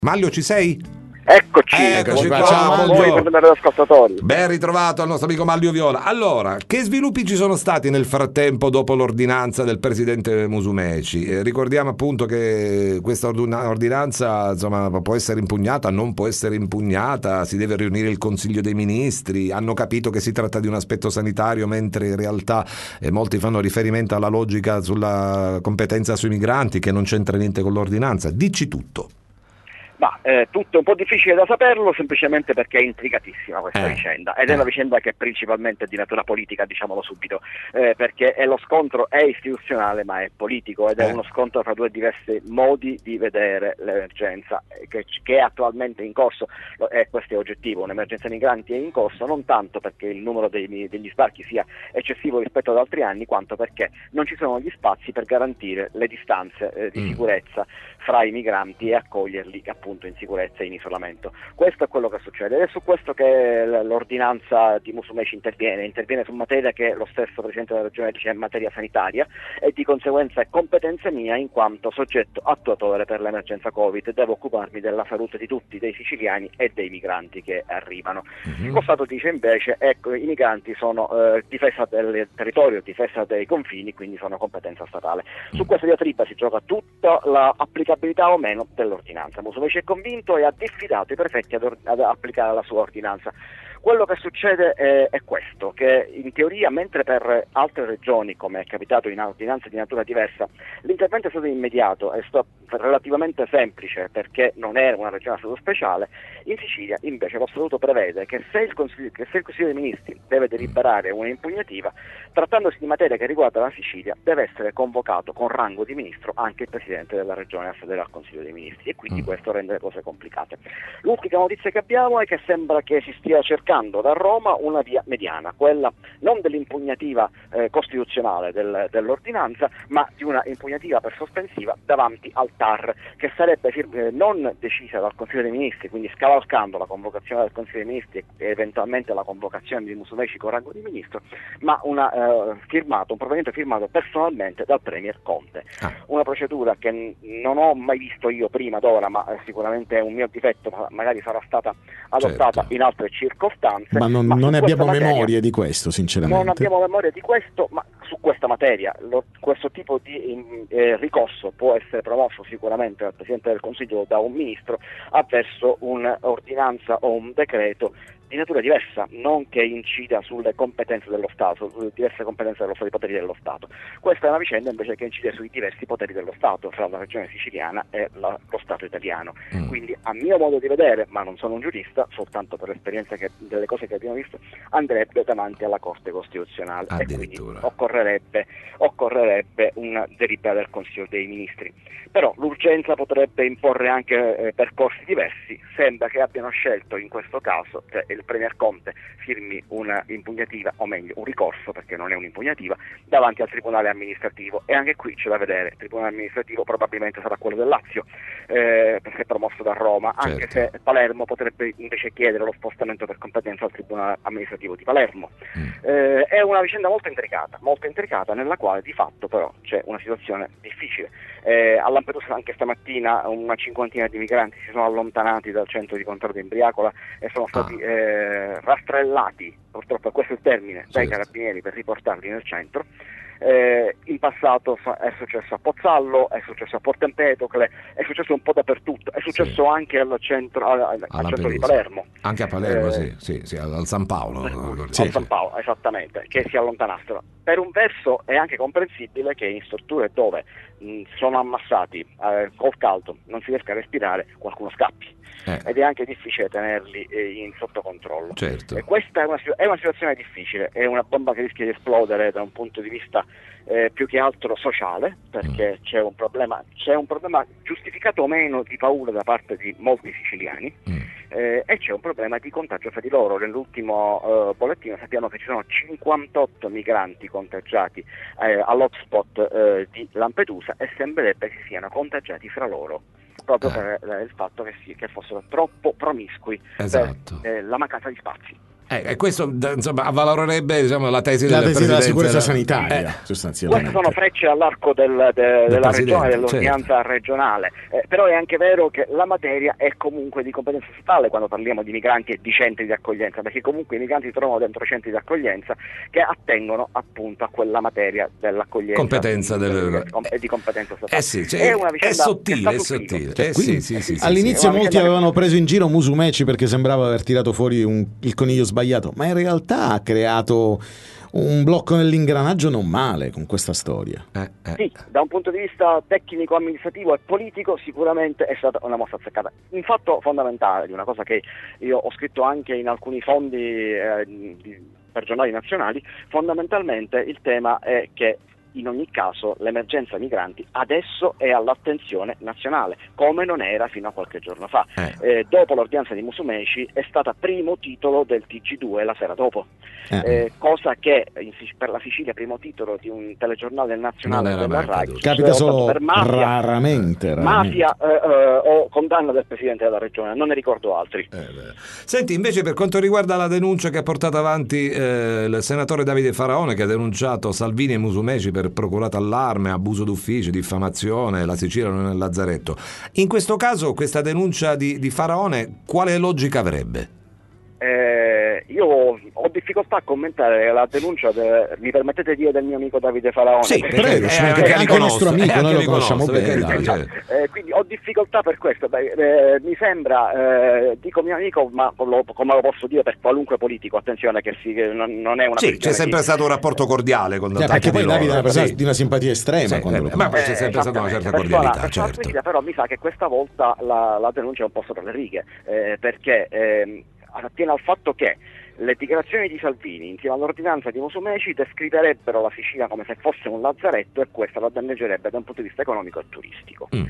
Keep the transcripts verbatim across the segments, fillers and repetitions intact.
Maglio, ci sei? Eccoci, Eccoci qua, ciao a voi, buongiorno. per gli ascoltatori. Ben ritrovato al nostro amico Maglio Viola. Allora, che sviluppi ci sono stati nel frattempo dopo l'ordinanza del presidente Musumeci? Eh, ricordiamo appunto che questa ordina- ordinanza insomma, può essere impugnata, non può essere impugnata, si deve riunire il Consiglio dei Ministri, hanno capito che si tratta di un aspetto sanitario, mentre in realtà eh, molti fanno riferimento alla logica sulla competenza sui migranti che non c'entra niente con l'ordinanza. Dici tutto. Ma eh, tutto è un po' difficile da saperlo, semplicemente perché è intricatissima questa Eh, vicenda, ed eh. è una vicenda che principalmente è di natura politica, diciamolo subito, eh, perché è lo scontro è istituzionale ma è politico, ed è Eh. uno scontro tra due diversi modi di vedere l'emergenza eh, che, che è attualmente in corso, e questo è oggettivo, un'emergenza migranti è in corso non tanto perché il numero dei, degli sbarchi sia eccessivo rispetto ad altri anni, quanto perché non ci sono gli spazi per garantire le distanze eh, di Mm. sicurezza fra i migranti e accoglierli appunto in sicurezza e in isolamento. Questo è quello che succede ed è su questo che l'ordinanza di Musumeci interviene, interviene su materia che lo stesso Presidente della Regione dice è materia sanitaria e di conseguenza è competenza mia in quanto soggetto attuatore per l'emergenza Covid, devo occuparmi della salute di tutti, dei siciliani e dei migranti che arrivano. Mhm. Lo Stato dice invece ecco i migranti sono eh, difesa del territorio, difesa dei confini, quindi sono competenza statale. Su questa diatriba si gioca tutta l'applicabilità o meno dell'ordinanza. Musumeci è convinto e ha diffidato i prefetti ad, or- ad applicare la sua ordinanza. Quello che succede è, è questo, che in teoria, mentre per altre regioni, come è capitato in ordinanze di natura diversa, l'intervento è stato immediato, è stato relativamente semplice perché non era una regione a statuto speciale, in Sicilia invece lo Statuto prevede che se il Consiglio, che se il Consiglio dei Ministri deve deliberare un'impugnativa, trattandosi di materia che riguarda la Sicilia, deve essere convocato con rango di ministro anche il Presidente della Regione a sedere al Consiglio dei Ministri, e quindi Mm. questo rende le cose complicate. L'unica notizia che abbiamo è che sembra che si stia cercando da Roma una via mediana, quella non dell'impugnativa eh, costituzionale del, dell'ordinanza, ma di una impugnativa per sospensiva davanti al T A R, che sarebbe fir- eh, non decisa dal Consiglio dei Ministri, quindi scavalcando la convocazione del Consiglio dei Ministri e eventualmente la convocazione di Musumeci con rango di ministro, ma una, eh, firmato, un provvedimento firmato personalmente dal Premier Conte. Ah. Una procedura che n- non ho mai visto io prima d'ora, ma eh, sicuramente è un mio difetto, ma magari sarà stata adottata Certo. in altre circostanze. Ma non, ma non su ne questa abbiamo materia memoria di questo, sinceramente. non abbiamo memoria di questo, ma su questa materia lo, questo tipo di eh, ricorso può essere promosso sicuramente dal Presidente del Consiglio o da un Ministro avverso un'ordinanza o un decreto di natura diversa, non che incida sulle competenze dello Stato, sulle diverse competenze dello Stato, i poteri dello Stato. Questa è una vicenda invece che incide sui diversi poteri dello Stato, fra la regione siciliana e la, lo Stato italiano. Mm. Quindi a mio modo di vedere, ma non sono un giurista, soltanto per l'esperienza che, delle cose che abbiamo visto, andrebbe davanti alla Corte Costituzionale e quindi Addirittura. occorrerebbe, occorrerebbe una delibera del Consiglio dei Ministri. Però l'urgenza potrebbe imporre anche eh, percorsi diversi. Sembra che abbiano scelto in questo caso che il Premier Conte firmi una impugnativa, o meglio un ricorso, perché non è un'impugnativa, davanti al Tribunale amministrativo, e anche qui c'è da vedere. Il Tribunale amministrativo probabilmente sarà quello del Lazio, eh, perché è promosso da Roma, anche Certo. se Palermo potrebbe invece chiedere lo spostamento per competenza al Tribunale amministrativo di Palermo. Mm. Eh, è una vicenda molto intricata, molto intricata, nella quale di fatto però c'è una situazione difficile. Eh, a Lampedusa anche stamattina una cinquantina di migranti si sono allontanati dal centro di controllo di Imbriacola e sono stati Ah. eh, rastrellati, purtroppo questo è il termine, dai Certo. carabinieri per riportarli nel centro. Eh, in passato fa- è successo a Pozzallo, è successo a Porto Empedocle, è successo un po' dappertutto, è successo Sì. anche al centro, al, al A centro di Lampedusa. Palermo. Anche a Palermo, Eh, sì, sì, sì, al al San Paolo. al San Paolo, esattamente, che si allontanassero. Per un verso è anche comprensibile che in strutture dove mh, sono ammassati eh, col caldo, non si riesca a respirare, qualcuno scappi. Eh, Ed è anche difficile tenerli eh, in sotto controllo. certo. E questa è una, è una situazione difficile, è una bomba che rischia di esplodere da un punto di vista eh, più che altro sociale, perché Mm. c'è un problema, c'è un problema giustificato o meno di paura da parte di molti siciliani. Mm. Eh, e c'è un problema di contagio fra di loro. Nell'ultimo eh, bollettino sappiamo che ci sono cinquantotto migranti contagiati eh, all'hotspot eh, di Lampedusa e sembrerebbe che si siano contagiati fra loro proprio Eh. per eh, il fatto che, si, che fossero troppo promiscui Esatto. per eh, la mancanza di spazi. Eh, e questo insomma avvalorerebbe diciamo, la tesi, la del tesi della sicurezza della... sanitaria, eh. sostanzialmente. Queste sono frecce all'arco del, de, del della regione, dell'ordinanza certo. regionale, eh, però è anche vero che la materia è comunque di competenza statale quando parliamo di migranti e di centri di accoglienza, perché comunque i migranti si trovano dentro centri di accoglienza che attengono appunto a quella materia dell'accoglienza competenza di, del... e di competenza statale. Eh sì, cioè, è una è vicenda sottile, che è sta sul sottile. filo. Eh, sì, sì, sì, sì, all'inizio sì, molti avevano preso in giro Musumeci perché sembrava aver tirato fuori un, il coniglio sbagliato, ma in realtà ha creato un blocco nell'ingranaggio non male con questa storia. Eh, eh. Sì, da un punto di vista tecnico, amministrativo e politico sicuramente è stata una mossa azzeccata. Un fatto fondamentale di una cosa che io ho scritto anche in alcuni fondi eh, di, per giornali nazionali, fondamentalmente il tema è che in ogni caso l'emergenza migranti adesso è all'attenzione nazionale, come non era fino a qualche giorno fa. Eh. Eh, dopo l'ordinanza di Musumeci è stata primo titolo del T G due la sera dopo, Eh. eh, cosa che in, per la Sicilia primo titolo di un telegiornale nazionale Non era della mai Rai accaduto. Capita solo per mafia, raramente, raramente. mafia eh, eh, o condanna del Presidente della Regione, non ne ricordo altri. Eh, Senti, invece per quanto riguarda la denuncia che ha portato avanti eh, il senatore Davide Faraone, che ha denunciato Salvini e Musumeci per procurato allarme, abuso d'ufficio, diffamazione, la Sicilia non è il lazzaretto, in questo caso questa denuncia di, di Faraone quale logica avrebbe? Eh, io ho difficoltà a commentare la denuncia, de, mi permettete di dire, del mio amico Davide Faraone? Sì, perché- prego, eh, ci manca- perché è li anche il nostro conosco, amico, eh, noi anche lo li conosciamo conosco, bene. perché- cioè, Eh, quindi ho difficoltà per questo. Beh, eh, mi sembra, eh, dico mio amico, ma lo- come lo posso dire per qualunque politico, attenzione che, si, che non, non è una Sì, c'è questione sempre di- stato un rapporto cordiale con Cioè, tanti perché di poi loro. Davide è una persona Sì. di una simpatia estrema Sì, quando eh, lo ma poi conosci. c'è sempre stata una certa esattamente, cordialità, persona- persona certo. tranquilla, però mi sa che questa volta la, la denuncia è un po' sopra le righe, eh, perché ehm, attiene al fatto che le dichiarazioni di Salvini insieme all'ordinanza di Musumeci descriverebbero la Sicilia come se fosse un lazzaretto e questa la danneggerebbe da un punto di vista economico e turistico. Mm.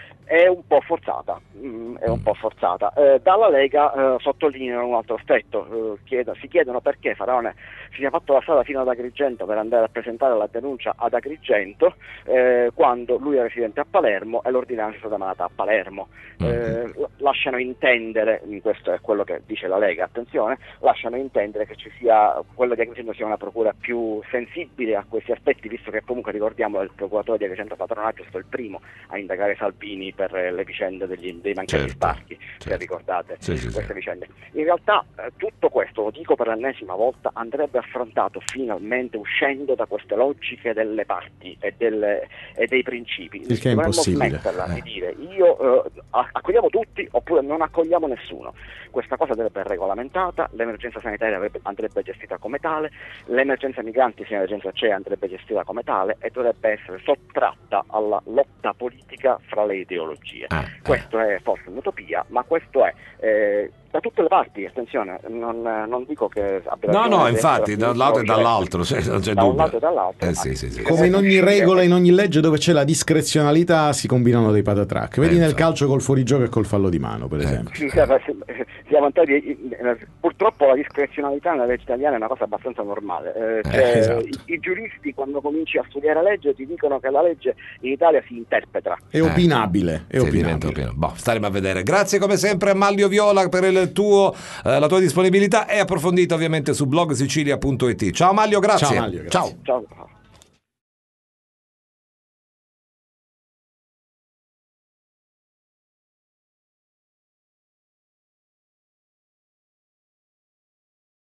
È un po' forzata, mm, è un po' forzata. Eh, dalla Lega eh, sottolineano un altro aspetto, eh, chiedo, si chiedono perché Faraone si sia fatto la strada fino ad Agrigento per andare a presentare la denuncia ad Agrigento eh, quando lui è residente a Palermo e l'ordinanza è stata emanata a Palermo. Eh, lasciano intendere, questo è quello che dice la Lega, attenzione, lasciano intendere che ci sia, quello di Agrigento sia una procura più sensibile a questi aspetti, visto che comunque ricordiamo il procuratore di Agrigento Patronaggio è stato il primo a indagare Salvini per le vicende degli, dei mancati Certo, sparchi, certo. se ricordate Sì, sì, queste sì. vicende. In realtà eh, tutto questo, lo dico per l'ennesima volta, andrebbe affrontato finalmente uscendo da queste logiche delle parti e, delle, e dei principi. Il che è Dovremmo impossibile. smetterla Eh. di dire io eh, accogliamo tutti oppure non accogliamo nessuno. Questa cosa deve essere regolamentata, l'emergenza sanitaria avrebbe, andrebbe gestita come tale, l'emergenza migranti, se l'emergenza c'è, andrebbe gestita come tale e dovrebbe essere sottratta alla lotta politica fra le ideologie. Ah, Questo è forse un'utopia, ma questo è eh, da tutte le parti, attenzione, non, non dico che abbia No, ragione no, a destra, infatti, a da un lato e sinistra, dall'altro, cioè, non c'è da un dubbio. lato e dall'altro. Eh, sì, sì, sì. Come in ogni regola, in ogni legge dove c'è la discrezionalità si combinano dei patatrac. Vedi Eh, nel infatti. calcio col fuorigioco e col fallo di mano, per esempio. Sì, siamo entrati, purtroppo la discrezionalità nella legge italiana è una cosa abbastanza normale. Eh, cioè, Eh, esatto. i, I giuristi quando cominci a studiare legge ti dicono che la legge in Italia si interpreta. È opinabile, è Sì, diventa opinabile. opinabile. Boh, staremo a vedere. Grazie come sempre a Manlio Viola per il tuo, eh, la tua disponibilità e approfondita ovviamente su blog sicilia punto it. Ciao Manlio, grazie. Ciao, Manlio, grazie. Ciao. Ciao.